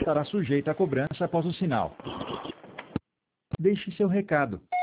estará sujeita a cobrança após o sinal. Deixe seu recado.